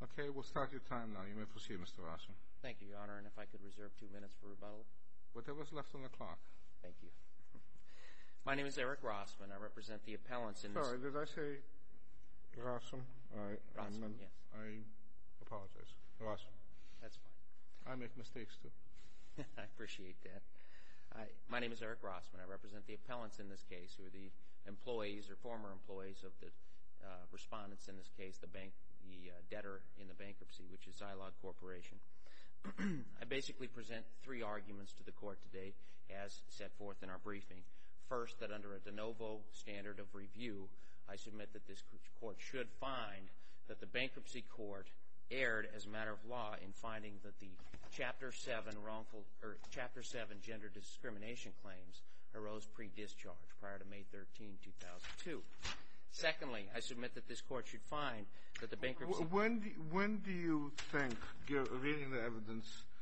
Okay, we'll start your time now. You may proceed, Mr. Rossman. Thank you, Your Honor, and if I could reserve 2 minutes for rebuttal. Whatever's left on the clock. Thank you. My name is Eric Rossman. I represent the appellants in this... Sorry, did I say Rossman? Rossman, yes. I apologize. Rossman. That's fine. I make mistakes, too. I appreciate that. My name is Eric Rossman. I represent the appellants in this case, who are the employees or former employees of the respondents in this case, the debtor in the bankruptcy, which is Zilog Corporation. I basically present 3 arguments to the court today, as set forth in our briefing. First, that under a de novo standard of review, I submit that this court should find that the bankruptcy court erred as a matter of law in finding that the Chapter 7 gender discrimination claims arose pre-discharge prior to May 13, 2002. Secondly, I submit that this court should find that the bankruptcy... When do you think, reading the evidence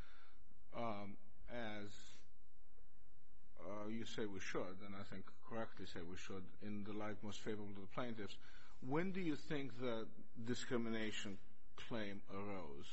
as you say we should, and I think correctly say we should, in the light most favorable to the plaintiffs, when do you think the discrimination claim arose?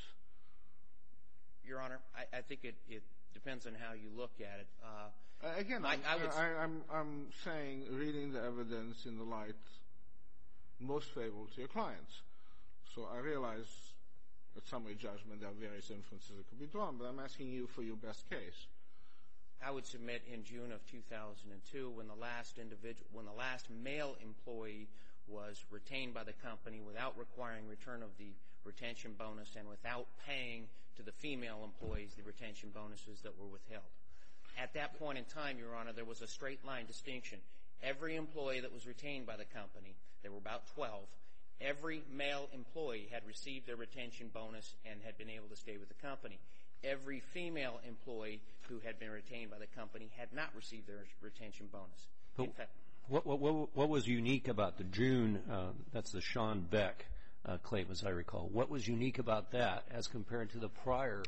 Your Honor, I think it depends on how you look at it. Again, I'm saying reading the evidence in the light most favorable to your clients. So I realize at summary judgment there are various inferences that could be drawn, but I'm asking you for your best case. I would submit in June of 2002, when the last male employee was retained by the company without requiring return of the retention bonus and without paying to the female employees the retention bonuses that were withheld. At that point in time, Your Honor, there was a straight line distinction. Every employee that was retained by the company, there were about 12, every male employee had received their retention bonus and had been able to stay with the company. Every female employee who had been retained by the company had not received their retention bonus. In fact, what was unique about the June, that's the Sean Beck claim, as I recall. What was unique about that as compared to the prior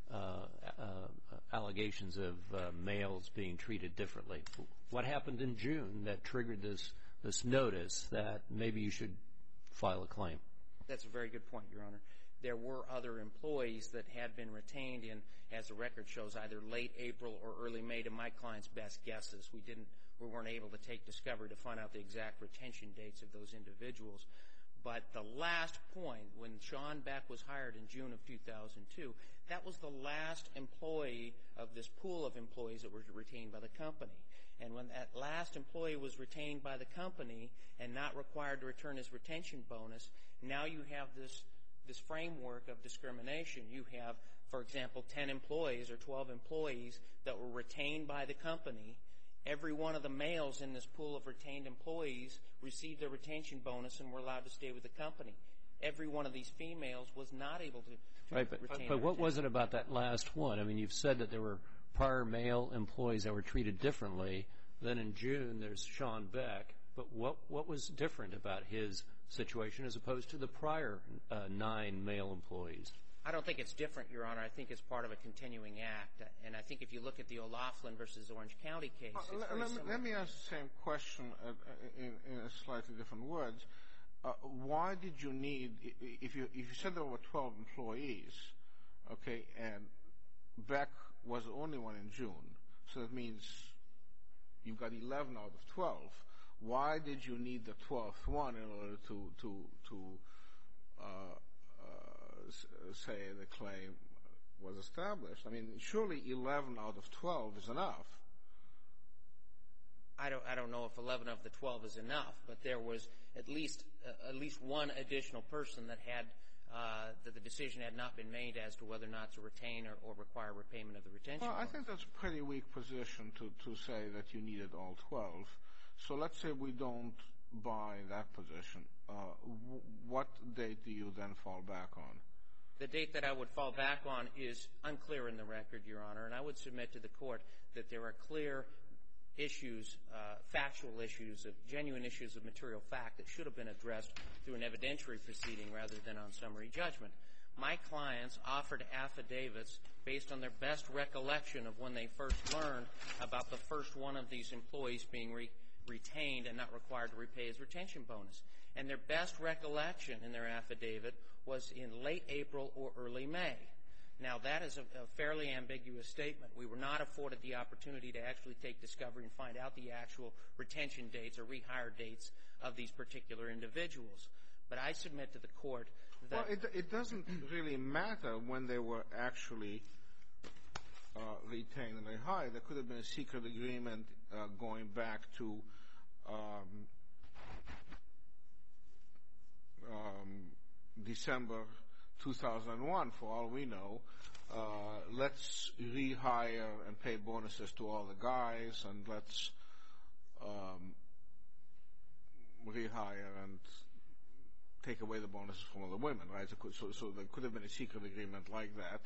allegations of males being treated differently? What happened in June that triggered this notice that maybe you should file a claim? That's a very good point, Your Honor. There were other employees that had been retained in, as the record shows, either late April or early May, to my client's best guesses. We weren't able to take discovery to find out the exact retention dates of those individuals. But the last point, when Sean Beck was hired in June of 2002, that was the last employee of this pool of employees that were retained by the company. And when that last employee was retained by the company and not required to return his retention bonus, now you have this framework of discrimination. You have, for example, 10 employees or 12 employees that were retained by the company. Every one of the males in this pool of retained employees received their retention bonus and were allowed to stay with the company. Every one of these females was not able to retain. But what was it about that last one? I mean, you've said that there were prior male employees that were treated differently. Then in June, there's Sean Beck. But what was different about his situation as opposed to the prior 9 male employees? I don't think it's different, Your Honor. I think it's part of a continuing act. And I think if you look at the O'Loughlin versus Orange County case, it's very similar. Let me ask the same question in slightly different words. Why did you need, if you said there were 12 employees, okay, and Beck was the only one in June, so that means you've got 11 out of 12. Why did you need the 12th one in order to say the claim was established? I mean, surely 11 out of 12 is enough. I don't know if 11 of the 12 is enough, but there was at least one additional person that the decision had not been made as to whether or not to retain or require repayment of the retention bonus. Well, I think that's a pretty weak position to say that you needed all 12. So let's say we don't buy that position. What date do you then fall back on? The date that I would fall back on is unclear in the record, Your Honor, and I would submit to the court that there are clear issues, factual issues, genuine issues of material fact that should have been addressed through an evidentiary proceeding rather than on summary judgment. My clients offered affidavits based on their best recollection of when they first learned about the first one of these employees being retained and not required to repay his retention bonus. And their best recollection in their affidavit was in late April or early May. Now, that is a fairly ambiguous statement. We were not afforded the opportunity to actually take discovery and find out the actual retention dates or rehire dates of these particular individuals. But I submit to the court that— Well, it doesn't really matter when they were actually retained and rehired. There could have been a secret agreement going back to December 2001, for all we know. Let's rehire and pay bonuses to all the guys, and let's rehire and take away the bonuses from all the women, right? So there could have been a secret agreement like that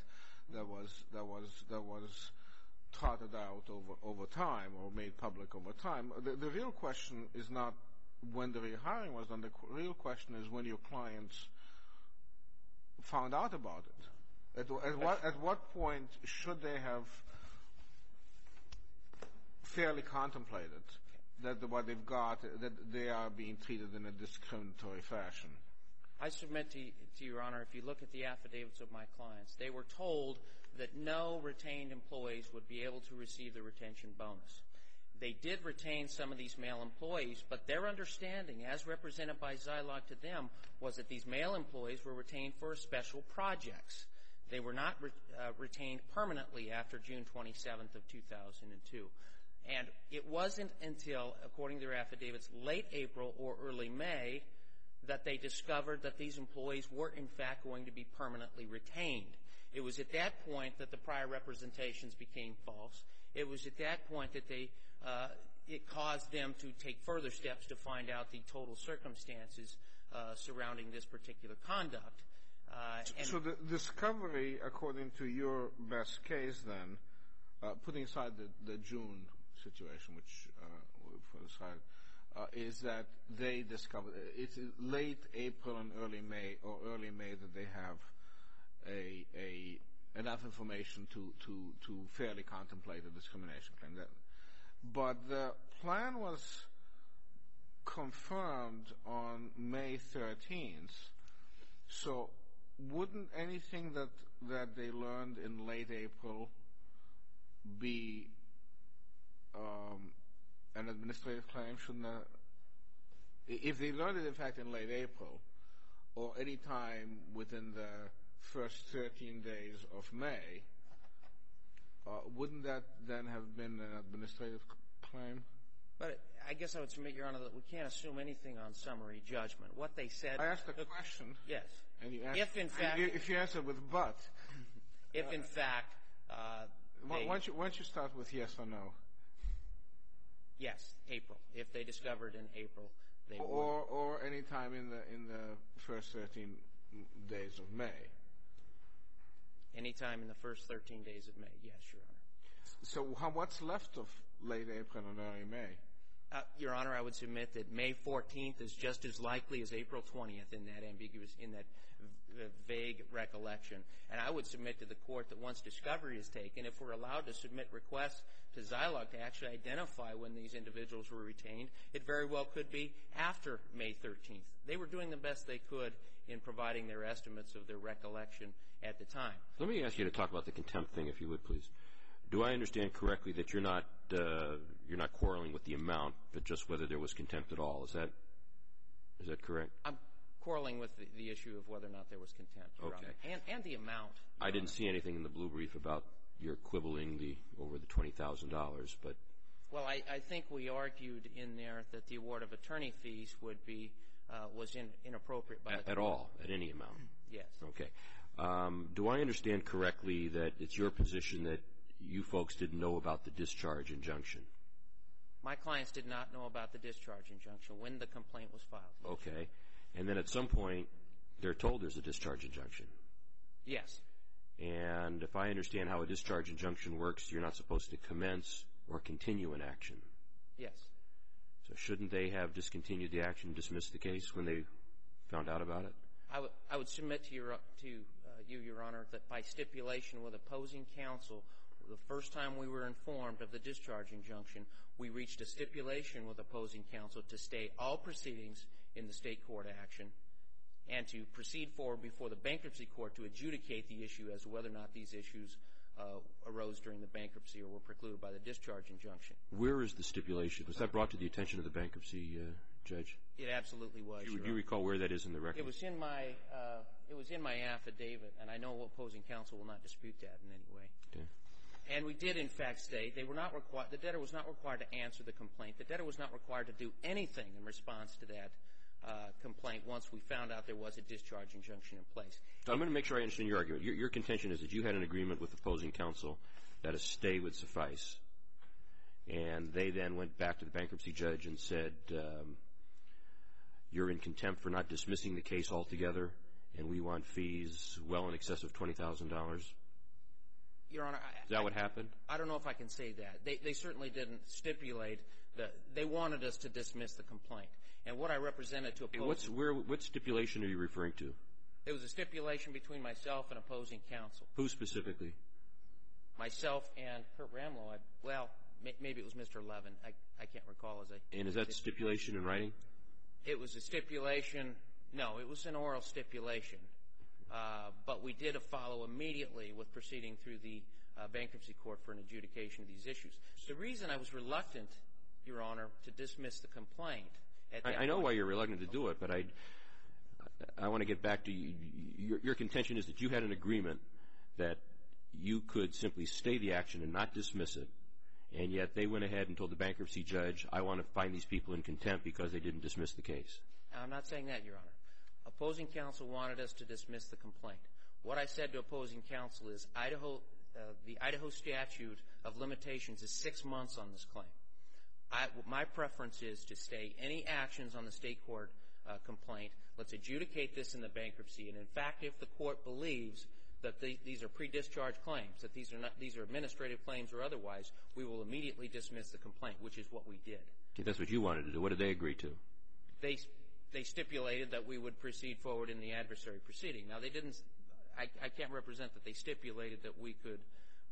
was trotted out over time or made public over time. The real question is not when the rehiring was done. The real question is when your clients found out about it. At what point should they have fairly contemplated that what they've got, that they are being treated in a discriminatory fashion? I submit to Your Honor, if you look at the affidavits of my clients, they were told that no retained employees would be able to receive the retention bonus. They did retain some of these male employees, but their understanding, as represented by Zilog to them, was that these male employees were retained for special projects. They were not retained permanently after June 27th of 2002. And it wasn't until, according to their affidavits, late April or early May that they discovered that these employees were, in fact, going to be permanently retained. It was at that point that the prior representations became false. It was at that point that it caused them to take further steps to find out the total circumstances surrounding this particular conduct. So the discovery, according to your best case then, putting aside the June situation, which put aside, is that they discovered it's late April and early May that they have enough information to fairly contemplate a discrimination claim. But the plan was confirmed on May 13th, so wouldn't anything that they learned in late April be an administrative claim? Shouldn't if they learned it, in fact, in late April, or any time within the first 13 days of May, wouldn't that then have been an administrative claim? But I guess I would submit, Your Honor, that we can't assume anything on summary judgment. What they said— I asked a question. Yes. And you if, in fact— if you answer with but. If, in fact— why don't you start with yes or no? Yes, April. If they discovered in April, they would. Or any time in the first 13 days of May. Any time in the first 13 days of May, yes, Your Honor. So what's left of late April and early May? Your Honor, I would submit that May 14th is just as likely as April 20th in that vague recollection. And I would submit to the court that once discovery is taken, if we're allowed to submit requests to Zilog to actually identify when these individuals were retained, it very well could be after May 13th. They were doing the best they could in providing their estimates of their recollection at the time. Let me ask you to talk about the contempt thing, if you would, please. Do I understand correctly that you're not quarreling with the amount, but just whether there was contempt at all? Is that correct? I'm quarreling with the issue of whether or not there was contempt, Your Honor, and the amount. I didn't see anything in the blue brief about your quibbling over the $20,000, but... Well, I think we argued in there that the award of attorney fees would be was inappropriate by the court. At all? At any amount? Yes. Okay. Do I understand correctly that it's your position that you folks didn't know about the discharge injunction? My clients did not know about the discharge injunction when the complaint was filed. Okay. And then at some point, they're told there's a discharge injunction. Yes. And if I understand how a discharge injunction works, you're not supposed to commence or continue an action. Yes. So shouldn't they have discontinued the action and dismissed the case when they found out about it? I would submit to you, Your Honor, that by stipulation with opposing counsel, the first time we were informed of the discharge injunction, we reached a stipulation with opposing counsel to stay all proceedings in the state court action and to proceed forward before the bankruptcy court to adjudicate the issue as to whether or not these issues arose during the bankruptcy or were precluded by the discharge injunction. Where is the stipulation? Was that brought to the attention of the bankruptcy judge? It absolutely was. Do you recall where that is in the record? It was in my affidavit, and I know opposing counsel will not dispute that in any way. Okay. And we did, in fact, state the debtor was not required to answer the complaint. The debtor was not required to do anything in response to that complaint once we found out there was a discharge injunction in place. So I'm going to make sure I understand your argument. Your contention is that you had an agreement with opposing counsel that a stay would suffice, and they then went back to the bankruptcy judge and said, you're in contempt for not dismissing the case altogether, and we want fees well in excess of $20,000? Your Honor, is that what happened? I don't know if I can say that. They certainly didn't stipulate that. They wanted us to dismiss the complaint. And what I represented to opposing... What stipulation are you referring to? It was a stipulation between myself and opposing counsel. Who specifically? Myself and Kurt Ramlow. Maybe it was Mr. Levin. I can't recall. And is that stipulation in writing? It was a stipulation. No, it was an oral stipulation. But we did follow immediately with proceeding through the bankruptcy court for an adjudication of these issues. The reason I was reluctant, Your Honor, to dismiss the complaint... I know why you're reluctant to do it, but I want to get back to you. Your contention is that you had an agreement that you could simply stay the action and not dismiss it, and yet they went ahead and told the bankruptcy judge, I want to find these people in contempt because they didn't dismiss the case. I'm not saying that, Your Honor. Opposing counsel wanted us to dismiss the complaint. What I said to opposing counsel is the Idaho statute of limitations is 6 months on this claim. My preference is to stay any actions on the state court complaint. Let's adjudicate this in the bankruptcy. And, in fact, if the court believes that these are pre-discharge claims, that these are administrative claims or otherwise, we will immediately dismiss the complaint, which is what we did. Okay, that's what you wanted to do. What did they agree to? They stipulated that we would proceed forward in the adversary proceeding. Now, they didn't – I can't represent that they stipulated that we could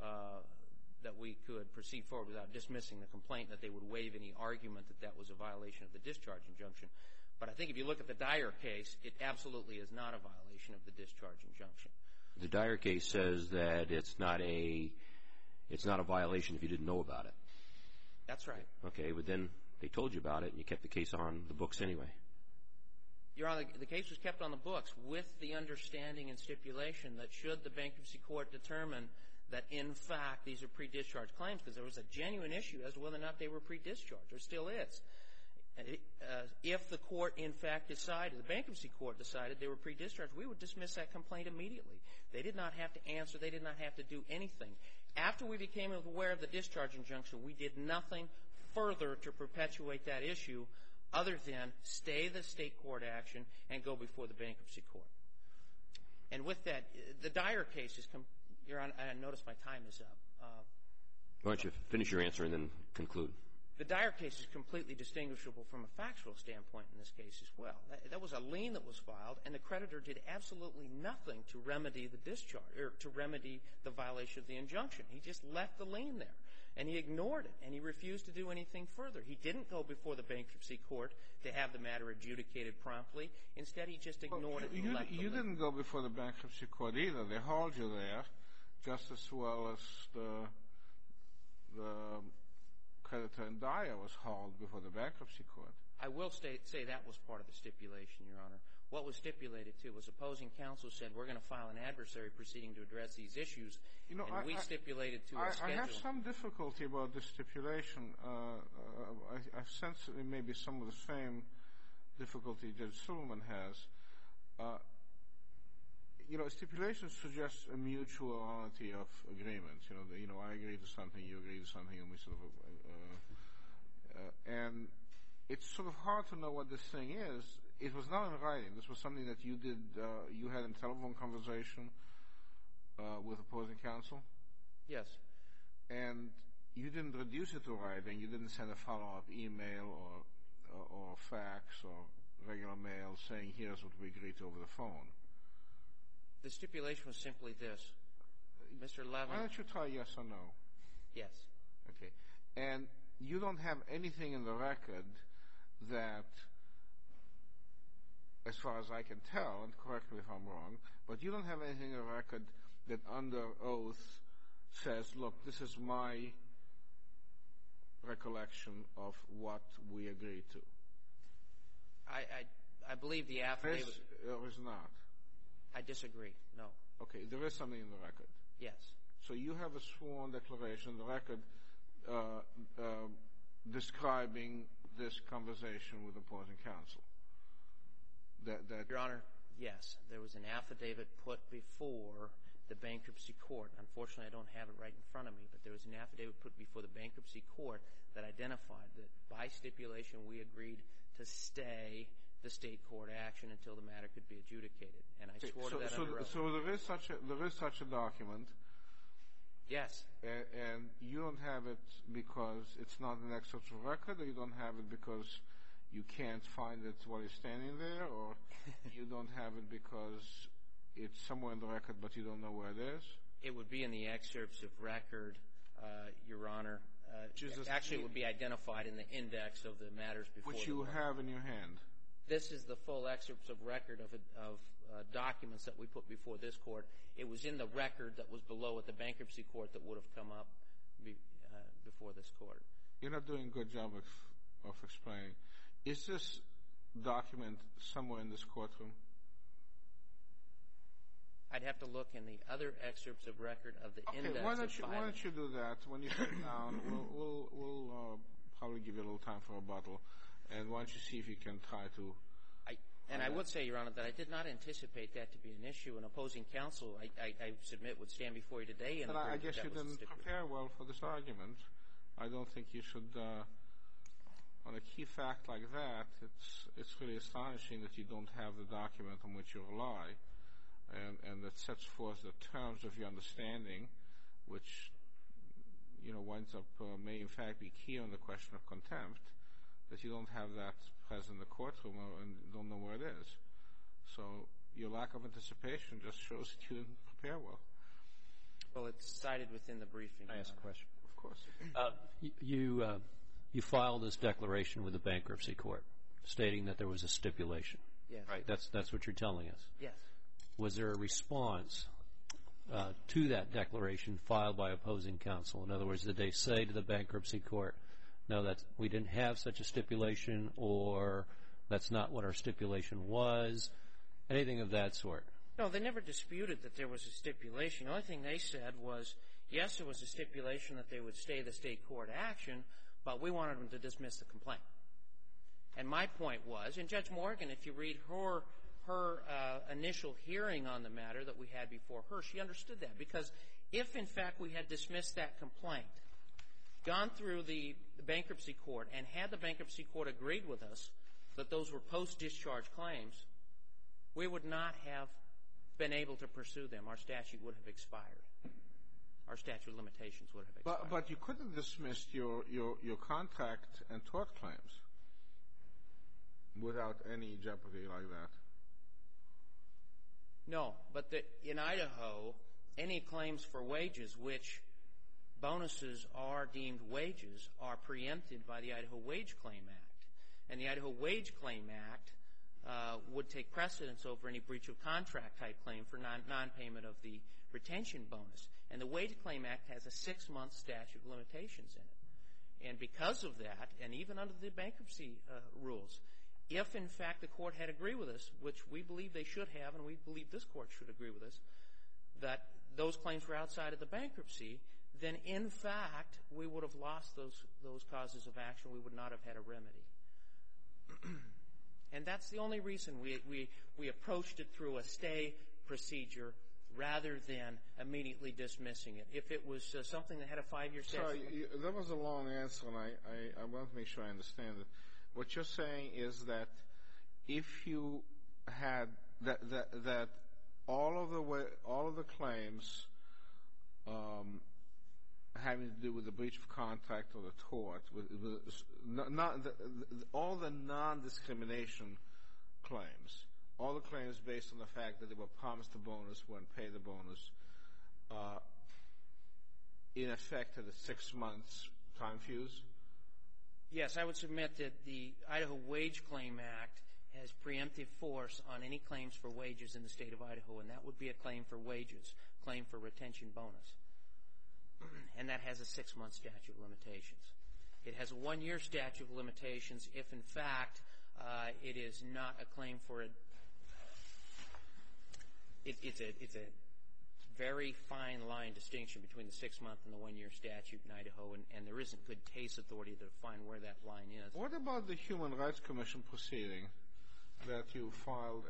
proceed forward without dismissing the complaint, that they would waive any argument that that was a violation of the discharge injunction. But I think if you look at the Dyer case, it absolutely is not a violation of the discharge injunction. The Dyer case says that it's not a violation if you didn't know about it. That's right. Okay, but then they told you about it, and you kept the case on the books anyway. Your Honor, the case was kept on the books with the understanding and stipulation that should the bankruptcy court determine that, in fact, these are pre-discharge claims, because there was a genuine issue as to whether or not they were pre-discharge. There still is. If the court, in fact, decided, the bankruptcy court decided they were pre-discharge, we would dismiss that complaint immediately. They did not have to answer. They did not have to do anything. After we became aware of the discharge injunction, we did nothing further to perpetuate that issue other than stay the state court action and go before the bankruptcy court. And with that, the Dyer case is – Your Honor, I notice my time is up. Why don't you finish your answer and then conclude? The Dyer case is completely distinguishable from a factual standpoint in this case as well. That was a lien that was filed, and the creditor did absolutely nothing to remedy the discharge or to remedy the violation of the injunction. He just left the lien there, and he ignored it, and he refused to do anything further. He didn't go before the bankruptcy court to have the matter adjudicated promptly. Instead, he just ignored it and left the lien. You didn't go before the bankruptcy court either. They hauled you there just as well as the creditor in Dyer was hauled before the bankruptcy court. I will say that was part of the stipulation, Your Honor. What was stipulated, too, was opposing counsel said we're going to file an adversary proceeding to address these issues, and we stipulated to a schedule. I have some difficulty about the stipulation. I sense it may be some of the same difficulty Judge Silverman has. Stipulations suggest a mutuality of agreements. I agree to something, you agree to something, and we sort of and it's sort of hard to know what this thing is. It was not in writing. This was something that you did. You had a telephone conversation with opposing counsel. Yes. And you didn't reduce it to writing. You didn't send a follow-up email or fax or regular mail saying here's what we agreed to over the phone. The stipulation was simply this. Mr. Levin. Why don't you try yes or no? Yes. Okay. And you don't have anything in the record that as far as I can tell, and correct me if I'm wrong, but you don't have anything in the record that under oath says, look, this is my recollection of what we agreed to. I believe the affidavit. There is not. I disagree. No. Okay, there is something in the record. Yes. So you have a sworn declaration in the record describing this conversation with opposing counsel. Your Honor, yes. There was an affidavit put before the bankruptcy court. Unfortunately, I don't have it right in front of me, but there was an affidavit put before the bankruptcy court that identified that by stipulation we agreed to stay the state court action until the matter could be adjudicated. And I swore to that under oath. So there is such a document. Yes. And you don't have it because it's not an excerpt of record, or you don't have it because you can't find it while you're standing there, or you don't have it because it's somewhere in the record but you don't know where it is? It would be in the excerpts of record, Your Honor. Actually, it would be identified in the index of the matters before. Which you have in your hand. This is the full excerpts of record of documents that we put before this court. It was in the record that was below at the bankruptcy court that would have come up before this court. You're not doing a good job of explaining. Is this document somewhere in this courtroom? I'd have to look in the other excerpts of record of the index. Okay, why don't you do that? When you sit down, we'll probably give you a little time for a rebuttal. And why don't you see if you can try to... And I would say, Your Honor, that I did not anticipate that to be an issue. An opposing counsel, I submit, would stand before you today. And I guess you didn't prepare well for this argument. I don't think you should... on a key fact like that, it's really astonishing that you don't have the document on which you rely, and that sets forth the terms of your understanding, which, winds up may in fact be key on the question of contempt, that you don't have that present in the courtroom and don't know where it is. So your lack of anticipation just shows that you didn't prepare well. Well, it's cited within the briefing. Can I ask a question? Of course. You filed this declaration with the bankruptcy court stating that there was a stipulation. Yes. Right? That's what you're telling us. Yes. Was there a response to that declaration filed by opposing counsel? In other words, did they say to the bankruptcy court, no, we didn't have such a stipulation, or that's not what our stipulation was, anything of that sort? No, they never disputed that there was a stipulation. The only thing they said was, yes, there was a stipulation that they would stay the state court action, but we wanted them to dismiss the complaint. And my point was, and Judge Morgan, if you read her initial hearing on the matter that we had before her, she understood that. Because if, in fact, we had dismissed that complaint, gone through the bankruptcy court, and had the bankruptcy court agreed with us that those were post-discharge claims, we would not have been able to pursue them. Our statute would have expired. Our statute of limitations would have expired. But you couldn't dismiss your contract and tort claims without any jeopardy like that. No, but in Idaho, any claims for wages, which bonuses are deemed wages, are preempted by the Idaho Wage Claim Act. And the Idaho Wage Claim Act would take precedence over any breach of contract type claim for non-payment of the retention bonus. And the Wage Claim Act has a 6-month statute of limitations in it. And because of that, and even under the bankruptcy rules, if, in fact, the court had agreed with us, which we believe they should have, and we believe this court should agree with us, that those claims were outside of the bankruptcy, then, in fact, we would have lost those causes of action. We would not have had a remedy. And that's the only reason we approached it through a stay procedure rather than immediately dismissing it. If it was something that had a 5-year statute. Sorry, that was a long answer, and I want to make sure I understand it. What you're saying is that if you had that all of the claims having to do with the breach of contract or the tort, all the non-discrimination claims, all the claims based on the fact that they were promised a bonus, weren't paid the bonus, in effect had a 6 months time fuse? Yes, I would submit that the Idaho Wage Claim Act has preemptive force on any claims for wages in the state of Idaho, and that would be a claim for wages, claim for retention bonus. And that has a 6-month statute of limitations. It has a 1-year statute of limitations if, in fact, it is not a claim for a... It's a very fine line distinction between the 6-month and the 1-year statute in Idaho, and there isn't good case authority to define where that line is. What about the Human Rights Commission proceeding that you filed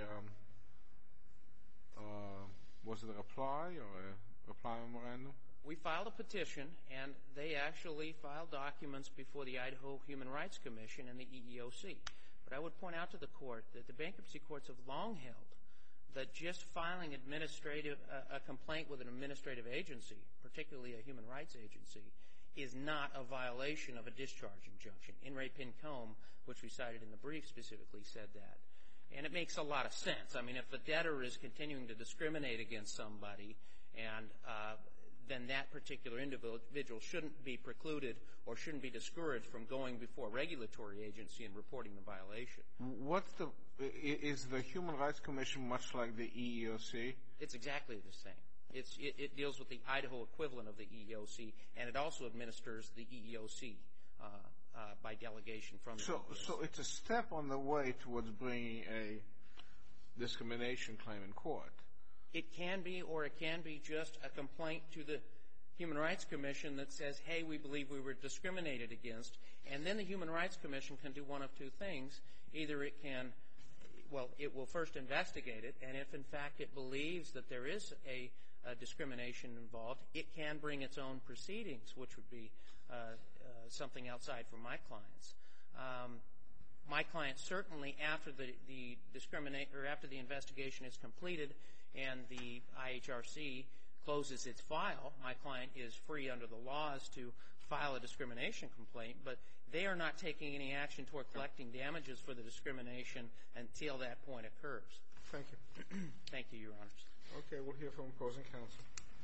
was it a reply or a reply memorandum? We filed a petition, and they actually filed documents before the Idaho Human Rights Commission and the EEOC. But I would point out to the court that the bankruptcy courts have long held that just filing a complaint with an administrative agency, particularly a human rights agency, is not a violation of a discharge injunction. In Ray Pincombe, which we cited in the brief, specifically said that. And it makes a lot of sense. I mean, if the debtor is continuing to discriminate against somebody, and then that particular individual shouldn't be precluded or shouldn't be discouraged from going before a regulatory agency and reporting the violation. Is the Human Rights Commission much like the EEOC? It's exactly the same. It deals with the Idaho equivalent of the EEOC, and it also administers the EEOC by delegation from the EEOC. So it's a step on the way towards bringing a discrimination claim in court. It can be, or it can be just a complaint to the Human Rights Commission that says, hey, we believe we were discriminated against, and then the Human Rights Commission can do one of two things. Either it can, well, it will first investigate it, and if in fact it believes that there is a discrimination involved, it can bring its own proceedings, which would be something outside from my clients. My client certainly, after after the investigation is completed and the IHRC closes its file, my client is free under the laws to file a discrimination complaint, but they are not taking any action toward collecting damages for the discrimination until that point occurs. Thank you. Thank you, Your Honors. Okay, we'll hear from opposing counsel.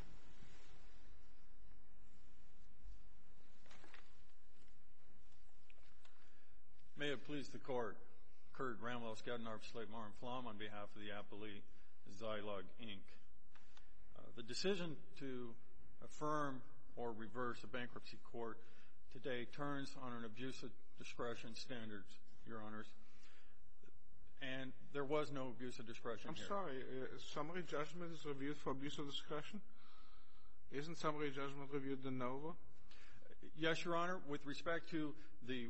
May it please the Court, Kurt Ramwell, Skaddenarp, Slate, Mar, and Flom, on behalf of the appellee, Zilog, Inc. The decision to affirm or reverse a bankruptcy court today turns on an abuse of discretion standards, Your Honors, and there was no abuse of discretion here. I'm sorry, summary judgment is reviewed for abuse of discretion? Isn't summary judgment reviewed de novo? Yes, Your Honor, with respect to the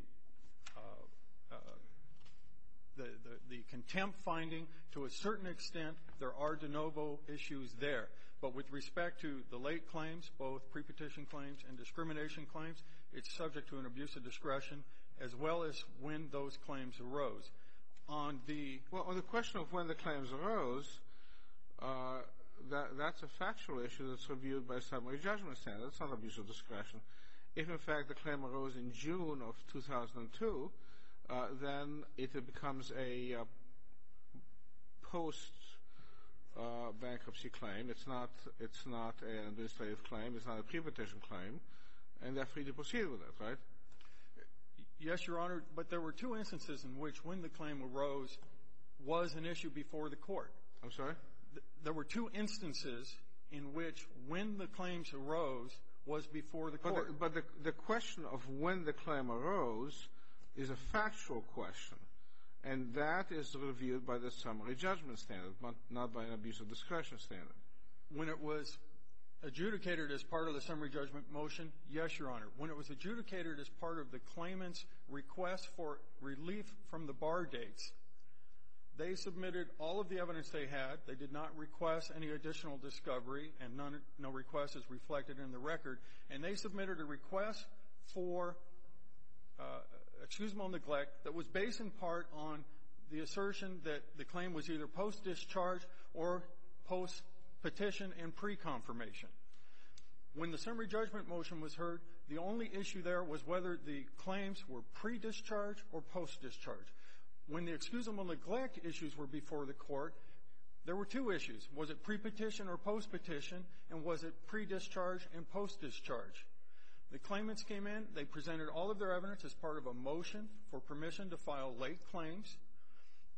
contempt finding, to a certain extent, there are de novo issues there. But with respect to the late claims, both pre-petition claims and discrimination claims, it's subject to an abuse of discretion, as well as when those claims arose. On the question of when the claims arose, that's a factual issue that's reviewed by summary judgment standards. It's not abuse of discretion. If, in fact, the claim arose in June of 2002, then it becomes a post-bankruptcy claim. It's not an administrative claim. It's not a pre-petition claim. And they're free to proceed with it, right? Yes, Your Honor, but there were two instances in which when the claim arose was an issue before the court. I'm sorry? There were two instances in which when the claims arose was before the court. But the question of when the claim arose is a factual question, and that is reviewed by the summary judgment standard, not by an abuse of discretion standard. When it was adjudicated as part of the summary judgment motion, yes, Your Honor. When it was adjudicated as part of the claimant's request for relief from the bar dates, they submitted all of the evidence they had. They did not request any additional discovery, and no request is reflected in the record. And they submitted a request for excusable neglect that was based in part on the assertion that the claim was either post-discharge or post-petition and pre-confirmation. When the summary judgment motion was heard, the only issue there was whether the claims were pre-discharge or post-discharge. When the excusable neglect issues were before the court, there were two issues. Was it pre-petition or post-petition, and was it pre-discharge and post-discharge? The claimants came in. They presented all of their evidence as part of a motion for permission to file late claims.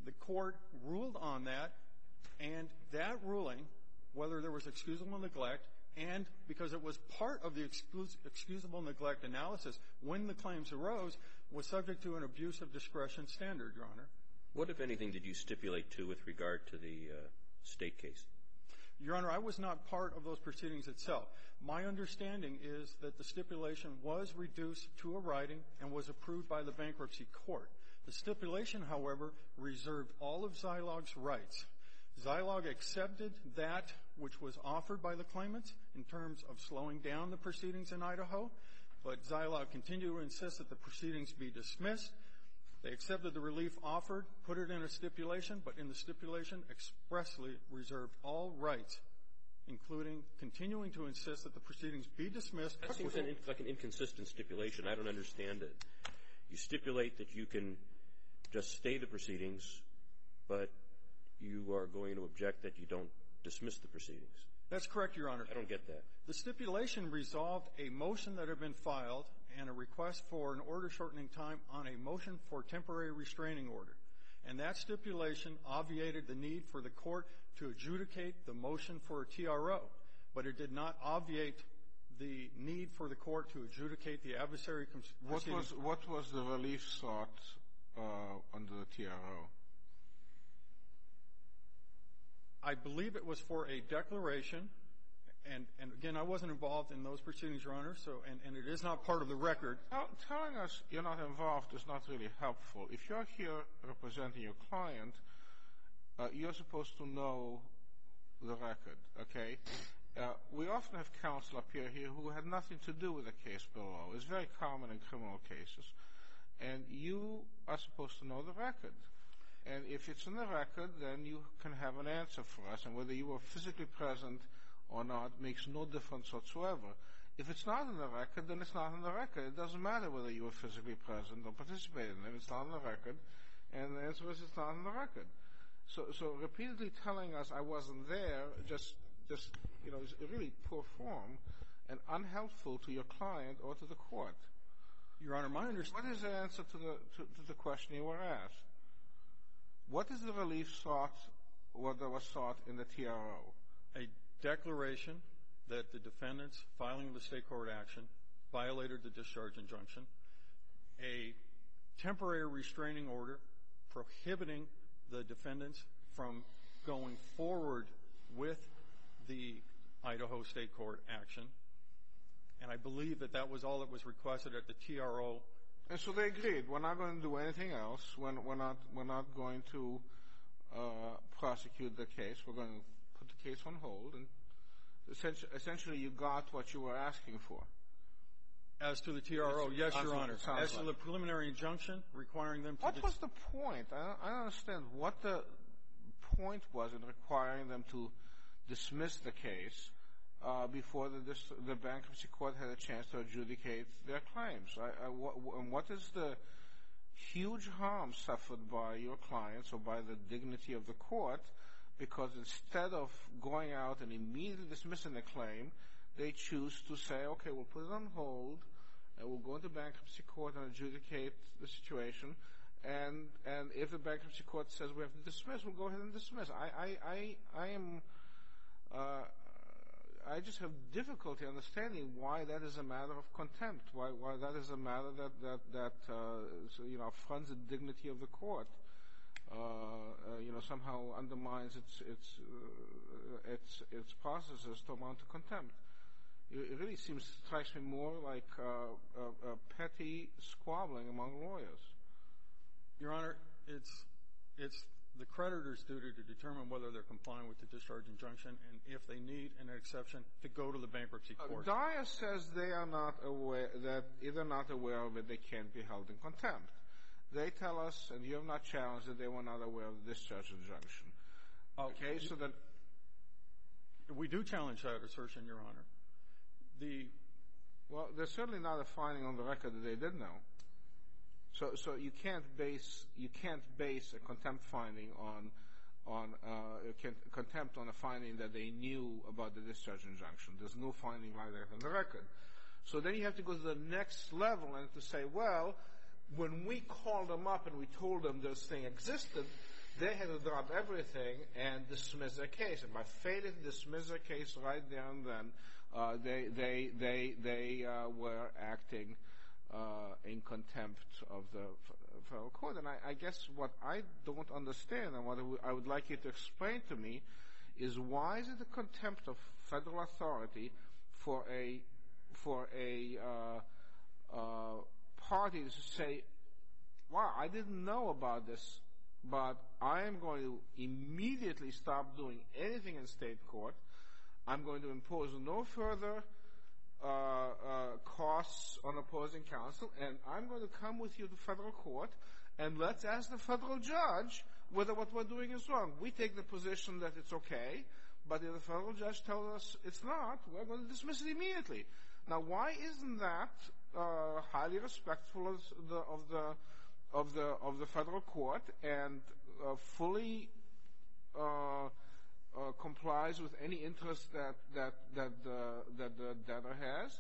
The court ruled on that, and that ruling, whether there was excusable neglect, and because it was part of the excusable neglect analysis when the claims arose, was subject to an abuse of discretion standard, Your Honor. What, if anything, did you stipulate to with regard to the state case? Your Honor, I was not part of those proceedings itself. My understanding is that the stipulation was reduced to a writing and was approved by the bankruptcy court. The stipulation, however, reserved all of Zilog's rights. Zilog accepted that which was offered by the claimants in terms of slowing down the proceedings in Idaho, but Zilog continued to insist that the proceedings be dismissed. They accepted the relief offered, put it in a stipulation, but in the stipulation expressly reserved all rights, including continuing to insist that the proceedings be dismissed. That seems like an inconsistent stipulation. I don't understand it. You stipulate that you can just stay the proceedings, but you are going to object that you don't dismiss the proceedings. That's correct, Your Honor. I don't get that. The stipulation resolved a motion that had been filed and a request for an order shortening time on a motion for temporary restraining order. And that stipulation obviated the need for the court to adjudicate the motion for a TRO, but it did not obviate the need for the court to adjudicate the adversary proceedings. What was the relief sought under the TRO? I believe it was for a declaration, and again, I wasn't involved in those proceedings, Your Honor, so and it is not part of the record. Telling us you're not involved is not really helpful. If you're here representing your client, you're supposed to know the record, okay? We often have counsel up here who had nothing to do with the case below. It's very common in criminal cases. And you are supposed to know the record. And if it's in the record, then you can have an answer for us. And whether you were physically present or not makes no difference whatsoever. If it's not in the record, then it's not in the record. It doesn't matter whether you were physically present or participated in it. It's not in the record. And the answer is it's not in the record. So repeatedly telling us I wasn't there just is really poor form and unhelpful to your client or to the court. Your Honor, my understanding... What is the answer to the question you were asked? What is the relief sought, what was sought in the TRO? A declaration that the defendants filing the state court action violated the discharge injunction, a temporary restraining order prohibiting the defendants from going forward with the Idaho state court action, and I believe that was all that was requested at the TRO. And so they agreed. We're not going to do anything else. We're not going to prosecute the case. We're going to put the case on hold. And essentially, you got what you were asking for. As to the TRO, yes, Your Honor. As to the preliminary injunction requiring them to... What was the point? I don't understand what the point was in requiring them to dismiss the case before the bankruptcy court had a chance to adjudicate their claims. What is the huge harm suffered by your clients or by the dignity of the court because instead of going out and immediately dismissing the claim, they choose to say, okay, we'll put it on hold, and we'll go into bankruptcy court and adjudicate the situation, and if the bankruptcy court says we have to dismiss, we'll go ahead and dismiss. I just have difficulty understanding why that is a matter of contempt, why that is a matter that affronts the dignity of the court, somehow undermines its processes to amount to contempt. It really strikes me more like a petty squabbling among lawyers. Your Honor, it's the creditor's duty to determine whether they're complying with the discharge injunction and if they need an exception to go to the bankruptcy court. Dyer says they are not aware, that if they're not aware of it, they can't be held in contempt. They tell us, and you have not challenged that they were not aware of the discharge injunction. Okay, so that... We do challenge that assertion, Your Honor. Well, there's certainly not a finding on the record that they did know. So you can't base a contempt finding on contempt on a finding that they knew about the discharge injunction. There's no finding like that on the record. So then you have to go to the next level and to say, well, when we called them up and we told them this thing existed, they had to drop everything and dismiss their case. And by failing to dismiss their case right there and then, they were acting in contempt of the federal court. And I guess what I don't understand and what I would like you to explain to me is why is it a contempt of federal authority for a party to say, wow, I didn't know about this, but I am going to immediately stop doing anything in state court. I'm going to impose no further costs on opposing counsel, and I'm going to come with you to federal court, and let's ask the federal judge whether what we're doing is wrong. We take the position that it's okay, but if the federal judge tells us it's not, we're going to dismiss it immediately. Now, why isn't that highly respectful of the federal court and fully complies with any interest that the debtor has?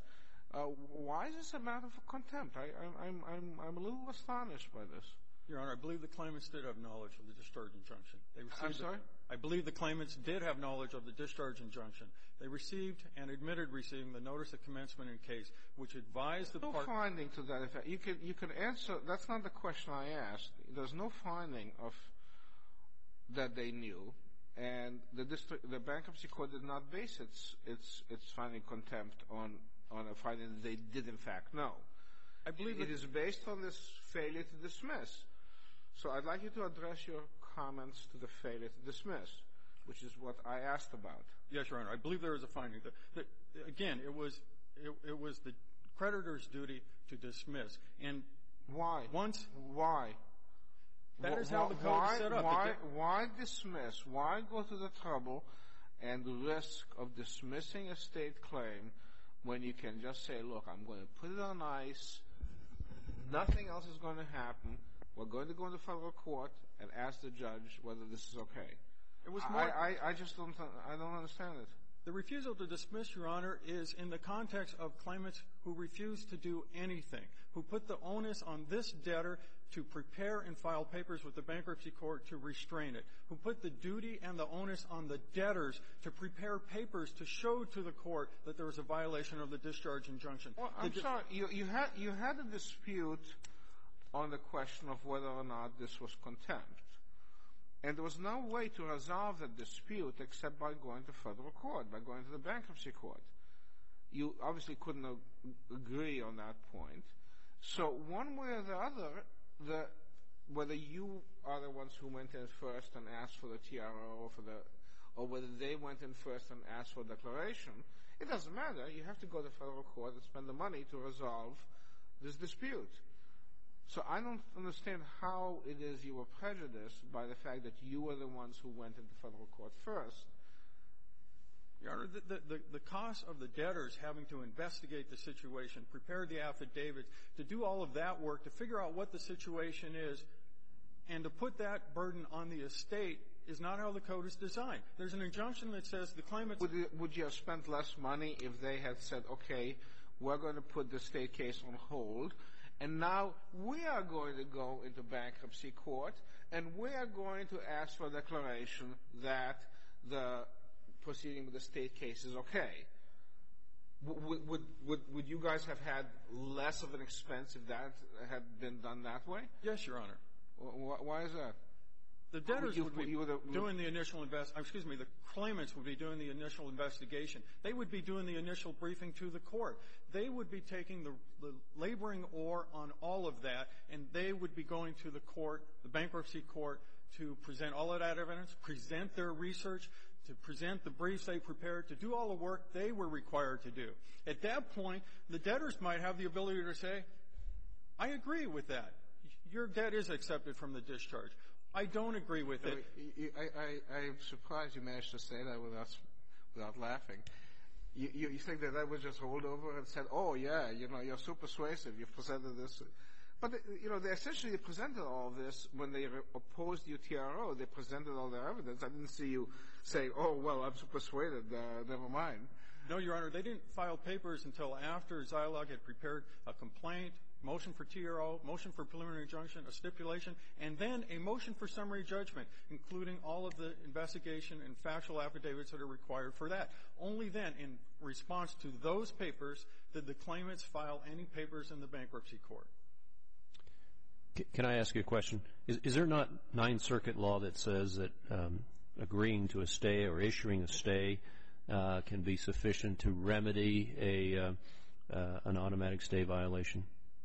Why is this a matter of contempt? I'm a little astonished by this. Your Honor, I believe the claimants did have knowledge of the discharge injunction. I'm sorry? I believe the claimants did have knowledge of the discharge injunction. They received and admitted receiving the notice of commencement in case, which advised the no finding to that effect. You can answer. That's not the question I asked. There's no finding of that they knew, and the bankruptcy court did not base its finding contempt on a finding that they did in fact know. I believe it is based on this failure to dismiss. So I'd like you to address your comments to the failure to dismiss, which is what I asked about. Yes, Your Honor. I believe there is a finding. Again, it was the creditor's duty to dismiss. And why? Why? That is how the code is set up. Why dismiss? Why go to the trouble and the risk of dismissing a state claim when you can just say, look, I'm going to put it on ice. Nothing else is going to happen. We're going to go to federal court and ask the judge whether this is okay. It was more. I just don't understand it. The refusal to dismiss, Your Honor, is in the context of claimants who refuse to do anything, who put the onus on this debtor to prepare and file papers with the bankruptcy court to restrain it, who put the duty and the onus on the debtors to prepare papers to show to the court that there was a violation of the discharge injunction. Well, I'm sorry. You had a dispute on the question of whether or not this was contempt. And there was no way to resolve that dispute except by going to federal court, by going to the bankruptcy court. You obviously couldn't agree on that point. So one way or the other, whether you are the ones who went in first and asked for the TRO or whether they went in first and asked for a declaration, it doesn't matter. You have to go to federal court and spend the money to resolve this dispute. So I don't understand how it is you were prejudiced by the fact that you were the ones who went into federal court first. Your Honor, the cost of the debtors having to investigate the situation, prepare the affidavits, to do all of that work, to figure out what the situation is, and to put that burden on the estate is not how the code is designed. There's an injunction that says the claimants... Would you have spent less money if they had said, okay, we're going to put the state case on hold, and now we are going to go into bankruptcy court, and we are going to ask for a declaration that the proceeding with the state case is okay? Would you guys have had less of an expense if that had been done that way? Yes, Your Honor. Why is that? The debtors would be doing the initial the claimants would be doing the initial investigation. They would be doing the initial briefing to the court. They would be taking the laboring oar on all of that, and they would be going to the court, the bankruptcy court, to present all of that evidence, present their research, to present the briefs they prepared, to do all the work they were required to do. At that point, the debtors might have the ability to say, I agree with that. Your debt is accepted from the discharge. I don't agree with it. I'm surprised you managed to say that without laughing. You think that I would just hold over and said, oh, yeah, you're so persuasive. You've presented this. But, they essentially presented all this when they opposed UTRO. They presented all their evidence. I didn't see you say, oh, well, I'm so persuaded. Never mind. No, Your Honor. They didn't file papers until after Zilog had prepared a complaint, motion for TRO, motion for preliminary injunction, a stipulation, and then a motion for summary judgment, including all of the investigation and factual affidavits that are required for that. Only then, in response to those papers, did the claimants file any papers in the bankruptcy court. Can I ask you a question? Is there not Ninth Circuit law that says that agreeing to a stay or issuing a stay can be sufficient to remedy an automatic stay violation?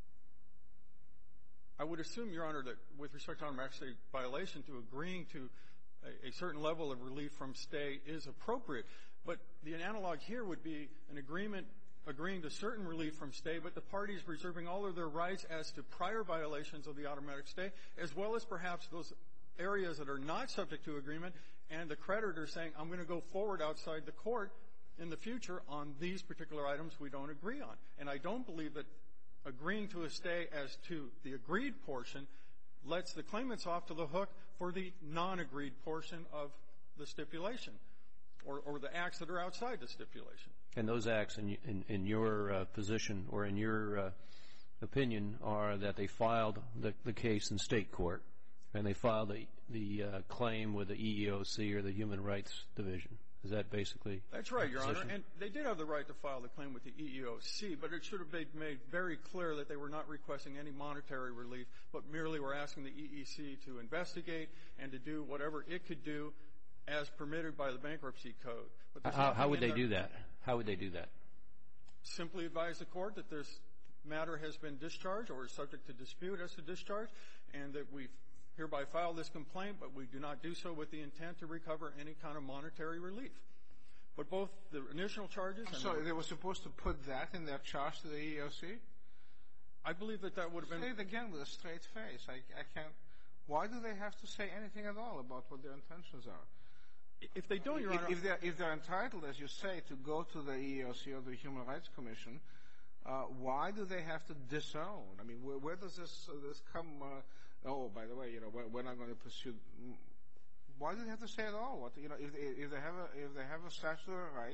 I would assume, Your Honor, that with respect to automatic stay violation, to agreeing to a certain level of relief from stay is appropriate. But the analog here would be an agreement agreeing to certain relief from stay, but the parties reserving all of their rights as to prior violations of the automatic stay, as well as perhaps those areas that are not subject to agreement, and the creditor saying, I'm going to go forward outside the court in the future on these particular items we don't agree on. And I don't believe that agreeing to a stay as to the agreed portion lets the claimants off to the hook for the non-agreed portion of the stipulation or the acts that are outside the stipulation. And those acts, in your position or in your opinion, are that they filed the case in state court and they filed the claim with the EEOC or the Human Rights Division. Is that basically? That's right, Your Honor. And they did have the right to file the claim with the EEOC, but it should have been made very clear that they were not requesting any monetary relief, but merely were asking the EEC to investigate and to do whatever it could do as permitted by the bankruptcy code. But how would they do that? How would they do that? Simply advise the court that this matter has been discharged or is subject to dispute as to discharge, and that we hereby file this complaint, but we do not do so with the intent to recover any kind of monetary relief. But both the initial charges and so they were supposed to put that in their charge to the EEOC? I believe that would have been... Say it again with a straight face. I can't... Why do they have to say anything at all about what their intentions are? If they don't, Your Honor... If they're entitled, as you say, to go to the EEOC or the Human Rights Commission, why do they have to disown? I mean, where does this come... oh, by the way, we're not going to pursue... Why do they have to say it all? If they have a statutory right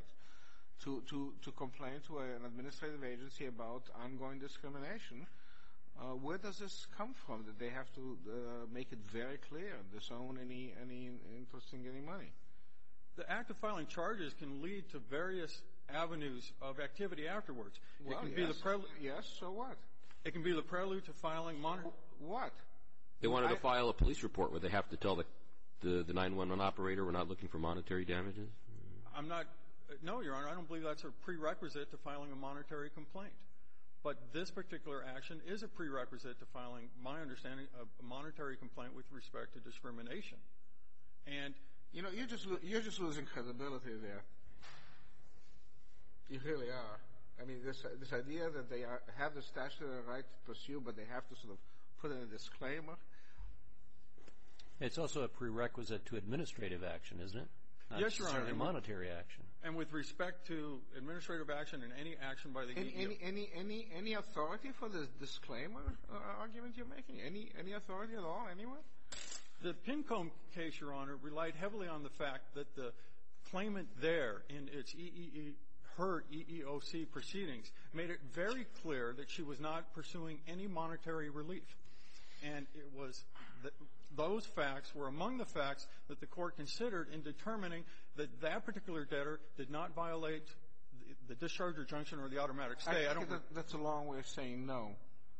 to complain to an administrative agency about ongoing discrimination, where does this come from? That they have to make it very clear and disown any interest in getting money? The act of filing charges can lead to various avenues of activity afterwards. Well, yes, so what? It can be the prelude to filing monetary... What? They wanted to file a police report where they have to tell the 911 operator we're not looking for monetary damages? I'm not... No, Your Honor, I don't believe that's a prerequisite to filing a monetary complaint. But this particular action is a prerequisite to filing, my understanding, a monetary complaint with respect to discrimination. And... you're just losing credibility there. You really are. I mean, this idea that they have the statutory right to pursue, but they have to sort of put in a disclaimer. It's also a prerequisite to administrative action, isn't it? Yes, Your Honor. Not necessarily monetary action. And with respect to administrative action and any action by the EEOC... Any authority for the disclaimer argument you're making? Any authority at all, anywhere? The Pincombe case, Your Honor, relied heavily on the fact that the claimant there in its her EEOC proceedings made it very clear that she was not pursuing any monetary relief. And it was those facts were among the facts that the court considered in determining that that particular debtor did not violate the discharge or junction or the automatic stay. That's a long way of saying no.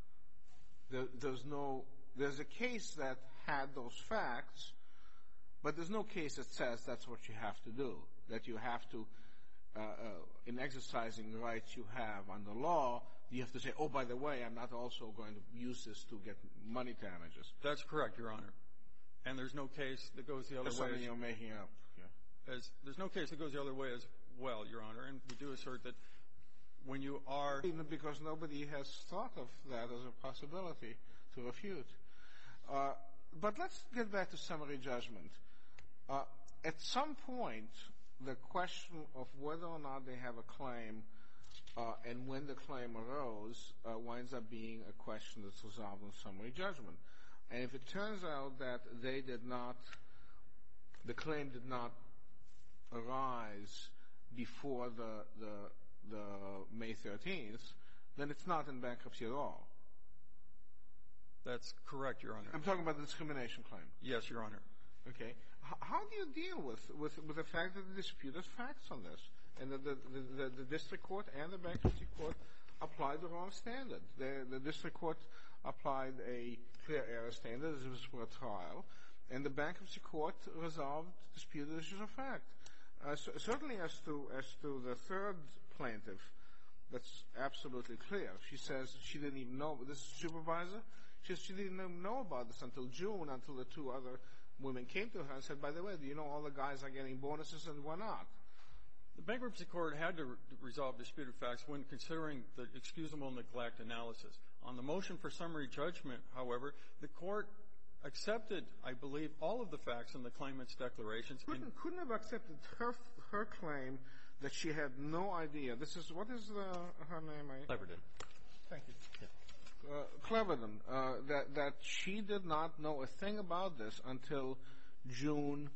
There's a case that had those facts, but there's no case that says that's what you have to do, that you have to, in exercising the rights you have under law, you have to say, oh, by the way, I'm not also going to use this to get money damages. That's correct, Your Honor. And there's no case that goes the other way. That's something you're making up. Yeah. There's no case that goes the other way as well, Your Honor. And we do assert that when you are... Even because nobody has thought of that as a possibility to refute. But let's get back to summary judgment. At some point, the question of whether or not they have a claim and when the claim arose winds up being a question that's resolved in summary judgment. And if it turns out that they did not, the claim did not arise before the May 13th, then it's not in bankruptcy at all. That's correct, Your Honor. I'm talking about the discrimination claim. Yes, Your Honor. Okay. How do you deal with the fact that the disputed facts on this, and that the district court and the bankruptcy court applied the wrong standard? The district court applied a clear error standard as it was for a trial, and the bankruptcy court resolved disputed issues of fact. Certainly as to the third plaintiff, that's absolutely clear. She says she didn't even know. This is supervisor. She says she didn't even know about this until June, until the two other women came to her and said, by the way, do you know all the guys are getting bonuses and we're not? The bankruptcy court had to resolve disputed facts when considering the excusable neglect analysis. On the motion for summary judgment, however, the court accepted, I believe, all of the facts in the claimant's declarations. Couldn't have accepted her claim that she had no idea. What is her name? Cleverdon. Thank you. Yeah. Cleverdon, that she did not know a thing about this until June,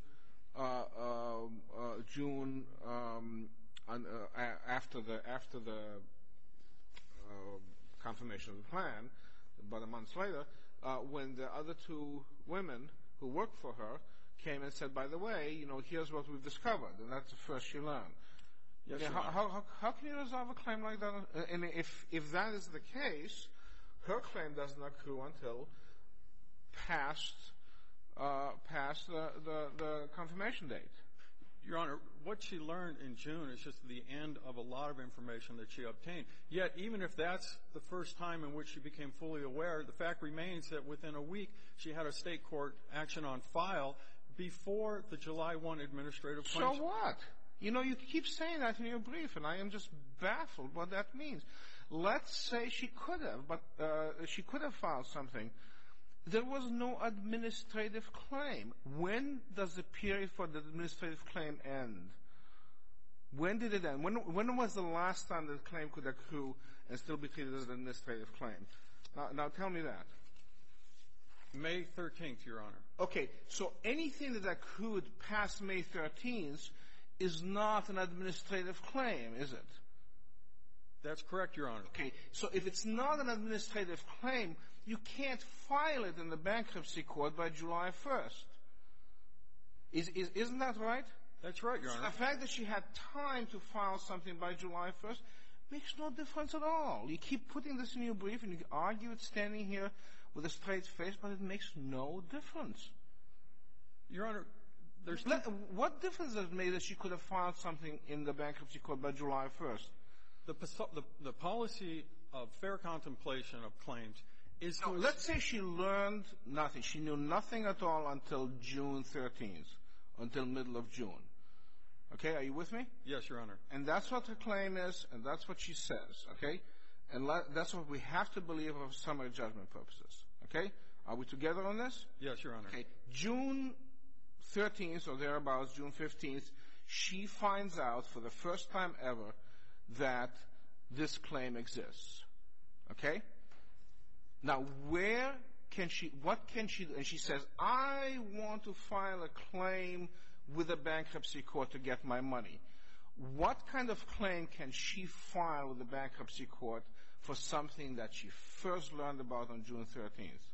after the confirmation of the plan, about a month later, when the other two women who worked for her came and said, by the way, here's what we've discovered, and that's the first she learned. Yes, Okay, how can you resolve a claim like that? And if that is the case, her claim doesn't accrue until past the confirmation date. Your Honor, what she learned in June is just the end of a lot of information that she obtained. Yet, even if that's the first time in which she became fully aware, the fact remains that within a week she had a state court action on file before the July 1 administrative claim. So what? You keep saying that in your brief, and I am just baffled what that means. Let's say she could have, but she could have filed something. There was no administrative claim. When does the period for the administrative claim end? When did it end? When was the last time the claim could accrue and still be treated as an administrative claim? Now tell me that. May 13th, Your Honor. Okay, so anything that accrued past May 13th is not an administrative claim, is it? That's correct, Your Honor. Okay, so if it's not an administrative claim, you can't file it in the bankruptcy court by July 1st. Isn't that right? That's right, Your Honor. So the fact that she had time to file something by July 1st makes no difference at all. You keep putting this in your brief, and you argue it standing here with a straight face, but it makes no difference. Your Honor, what difference does it make that she could have filed something in the bankruptcy court by July 1st? The policy of fair contemplation of claims is to... Let's say she learned nothing. She knew nothing at all until June 13th, until middle of June. Okay, are you with me? Yes, Your Honor. And that's what her claim is, and that's what she says, okay? And that's what we have to believe for summary judgment purposes, okay? Are we together on this? Yes, Your Honor. Okay, June 13th or thereabouts, June 15th, she finds out for the first time ever that this claim exists, okay? Now, what can she do? And she says, I want to file a claim with the bankruptcy court to get my money. What kind of claim can she file with the bankruptcy court for something that she first learned about on June 13th?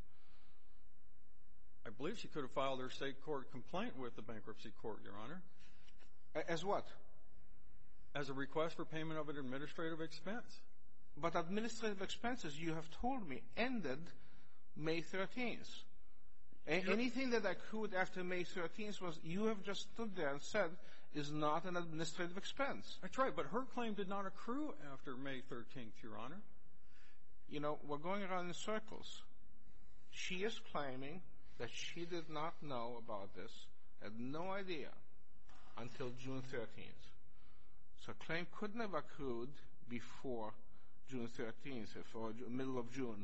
I believe she could have filed her state court complaint with the bankruptcy court, Your Honor. As what? As a request for payment of an administrative expense. But administrative expenses, you have told me, ended May 13th. Anything that accrued after May 13th was, you have just stood there and said, is not an administrative expense. That's right, but her claim did not accrue after May 13th, Your Honor. We're going around in circles. She is claiming that she did not know about this, had no idea, until June 13th. So a claim couldn't have accrued before June 13th, or middle of June,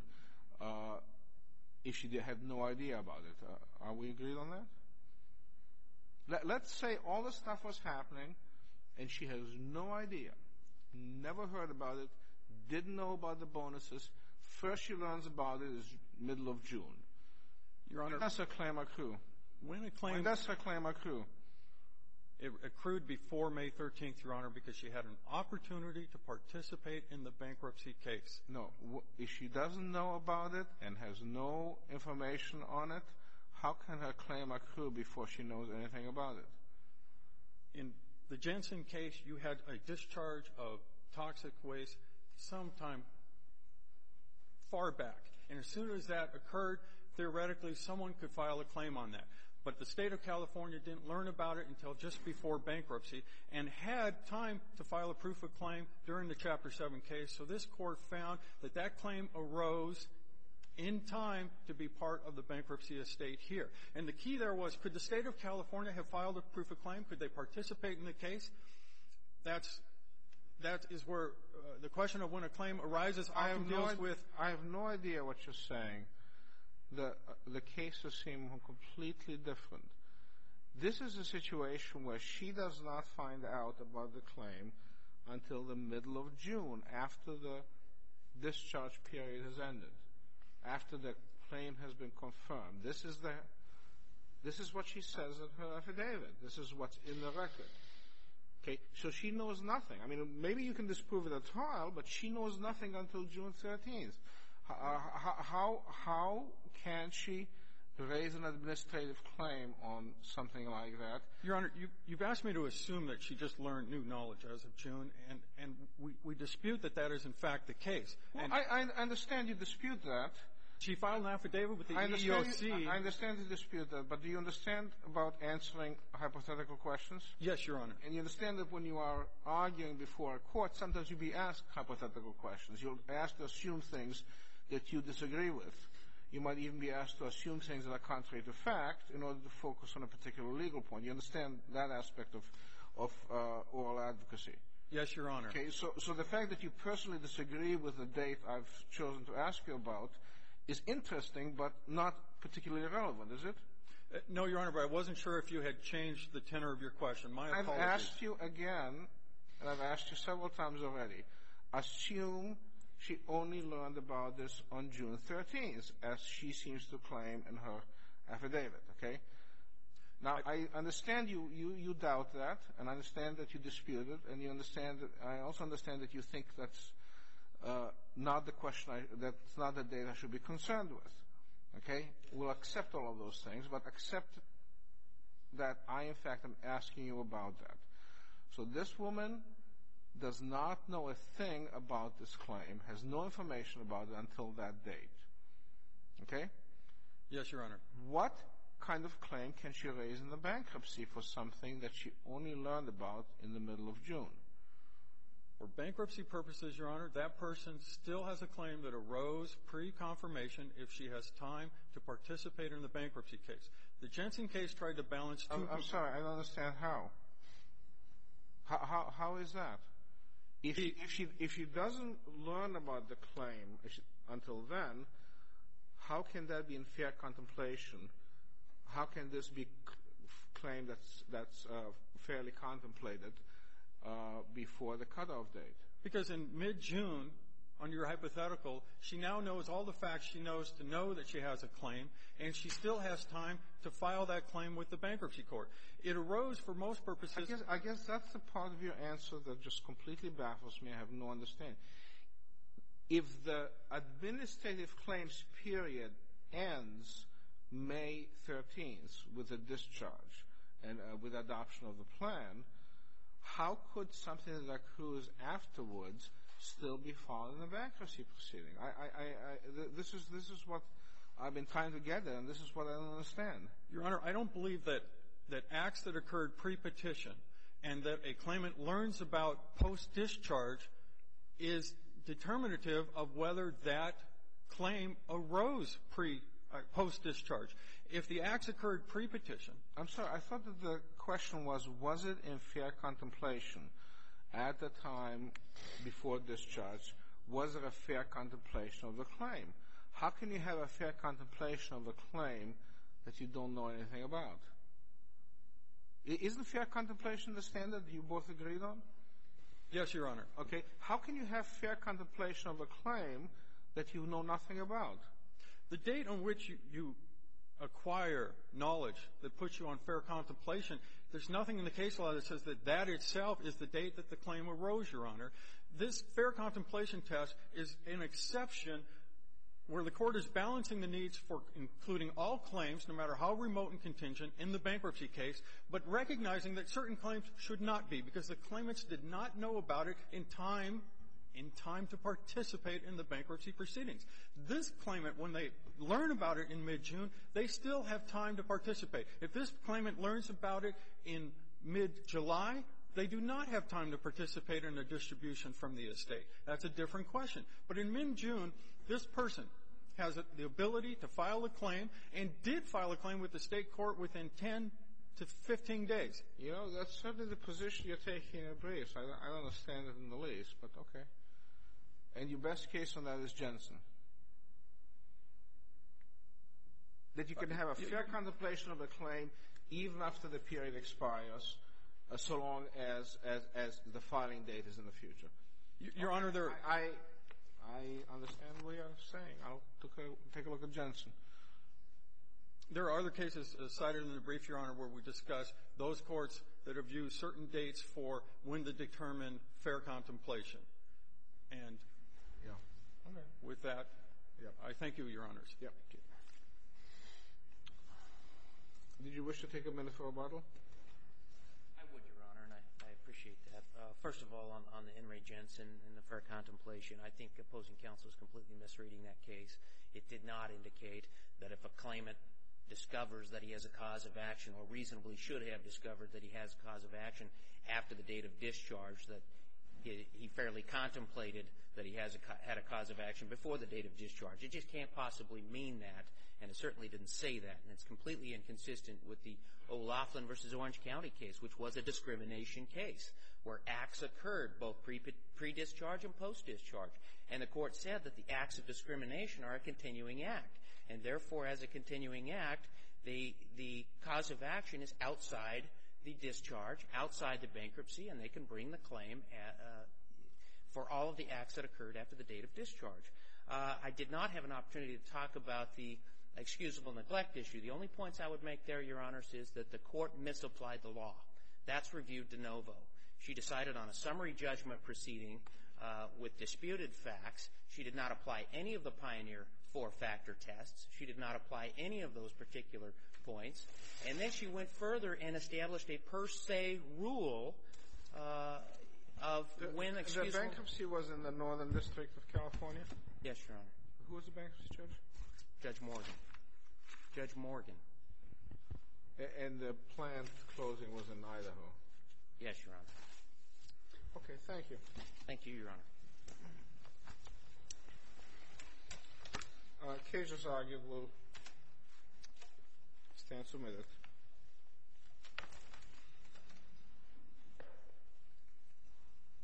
if she had no idea about it. Are we agreed on that? Let's say all this stuff was happening, and she has no idea, never heard about it, didn't know about the bonuses. First she learns about it is middle of June. Your Honor, when does her claim accrue? When a claim... When does her claim accrue? It accrued before May 13th, Your Honor, because she had an opportunity to participate in the bankruptcy case. No. If she doesn't know about it and has no information on it, how can her claim accrue before she knows anything about it? In the Jensen case, you had a discharge of toxic waste sometime far back. And as soon as that occurred, theoretically, someone could file a claim on that. But the state of California didn't learn about it until just before bankruptcy and had time to file a proof of claim during the Chapter 7 case. So this court found that that claim arose in time to be part of the bankruptcy estate here. And the key there was, could the state of California have filed a proof of claim? Could they participate in the case? That is where the question of when a claim arises often deals with. I have no idea what you're saying. The cases seem completely different. This is a situation where she does not find out about the claim until the middle of June, after the discharge period has ended, after the claim has been confirmed. This is what she says in her affidavit. This is what's in the record. Okay, so she knows nothing. I mean, maybe you can disprove it at trial, but she knows nothing until June 13th. How can she raise an administrative claim on something like that? Your Honor, you've asked me to assume that she just learned new knowledge as of June, and we dispute that that is in fact the case. Well, I understand you dispute that. She filed an affidavit with the EEOC. I understand you dispute that, but do you understand about answering hypothetical questions? Yes, Your Honor. And you understand that when you are arguing before a court, sometimes you'll be asked hypothetical questions. You'll be asked to assume things that you disagree with. You might even be asked to assume things that are contrary to fact in order to focus on a particular legal point. You understand that aspect of oral advocacy? Yes, Your Honor. Okay, so the fact that you personally disagree with the date I've chosen to ask you about is interesting, but not particularly relevant, is it? No, Your Honor, but I wasn't sure if you had changed the tenor of your question. My apologies. I've asked you again, and I've asked you several times already. Assume she only learned about this on June 13th, as she seems to claim in her affidavit, okay? Now, I understand you doubt that, and I understand that you dispute it, and I also understand that you think that's not the question, that's not the date I should be concerned with, okay? We'll accept all of those things, but accept that I, in fact, am asking you about that. So this woman does not know a thing about this claim, has no information about it until that date, okay? Yes, Your Honor. What kind of claim can she raise in the bankruptcy for something that she only learned about in the middle of June? For bankruptcy purposes, Your Honor, that person still has a claim that arose pre-confirmation if she has time to participate in the bankruptcy case. The Jensen case tried to balance two... I'm sorry, I don't understand how. How is that? If she doesn't learn about the claim until then, how can that be in fair contemplation? How can this be claim that's fairly contemplated before the cutoff date? Because in mid-June, on your hypothetical, she now knows all the facts she knows to know that she has a claim, and she still has time to file that claim with the bankruptcy court. It arose for most purposes... I guess that's the part of your answer that just completely baffles me. I have no understanding. If the administrative claims period ends May 13th with a discharge and with adoption of the plan, how could something that accrues afterwards still be filed in a bankruptcy proceeding? This is what I've been trying to get at, and this is what I don't understand. Your Honor, I don't believe that acts that occurred pre-petition and that a claimant learns about post-discharge is determinative of whether that claim arose post-discharge. If the acts occurred pre-petition... I'm sorry, I thought that the question was it in fair contemplation at the time before discharge? Was there a fair contemplation of the claim? How can you have a fair contemplation of a claim that you don't know anything about? Isn't fair contemplation the standard you both agreed on? Yes, Your Honor. Okay. How can you have fair contemplation of a claim that you know nothing about? The date on which you acquire knowledge that puts you on fair contemplation There's nothing in the case law that says that that itself is the date that the claim arose, Your Honor. This fair contemplation test is an exception where the court is balancing the needs for including all claims, no matter how remote and contingent, in the bankruptcy case, but recognizing that certain claims should not be, because the claimants did not know about it in time to participate in the bankruptcy proceedings. This claimant, when they learn about it in mid-June, they still have time to participate. If this claimant learns about it in mid-July, they do not have time to participate in a distribution from the estate. That's a different question. But in mid-June, this person has the ability to file a claim and did file a claim with the state court within 10 to 15 days. You know, that's certainly the position you're taking in your briefs. I don't understand it in the least, but okay. And your best case on that is Jensen. That you can have a fair contemplation of a claim even after the period expires, so long as the filing date is in the future. Your Honor, I understand what you're saying. I'll take a look at Jensen. There are other cases cited in the brief, Your Honor, where we discuss those courts that have used certain dates for when to determine fair contemplation. And with that, I thank you, Your Honors. Yep. Did you wish to take a minute for rebuttal? I would, Your Honor, and I appreciate that. First of all, on the In re Jensen and the fair contemplation, I think opposing counsel is completely misreading that case. It did not indicate that if a claimant discovers that he has a cause of action, or reasonably should have discovered that he has a cause of action after the date of discharge, that he fairly contemplated that he had a cause of action before the date of discharge. It just can't possibly mean that, and it certainly didn't say that. And it's completely inconsistent with the O'Loughlin versus Orange County case, which was a discrimination case, where acts occurred both pre-discharge and post-discharge. And the court said that the acts of discrimination are a continuing act. And therefore, as a continuing act, the cause of action is outside the discharge, outside the bankruptcy, and they can bring the claim for all of the acts that occurred after the date of discharge. I did not have an opportunity to talk about the excusable neglect issue. The only points I would make there, Your Honors, is that the court misapplied the law. That's reviewed de novo. She decided on a summary judgment proceeding with disputed facts. She did not apply any of the Pioneer four-factor tests. She did not apply any of those particular points. And then she went further and established a per se rule of when excusable... The bankruptcy was in the Northern District of California? Yes, Your Honor. Who was the bankruptcy judge? Judge Morgan. Judge Morgan. And the planned closing was in Idaho? Yes, Your Honor. Okay, thank you. Thank you, Your Honor. Case is argued. We'll stand submitted.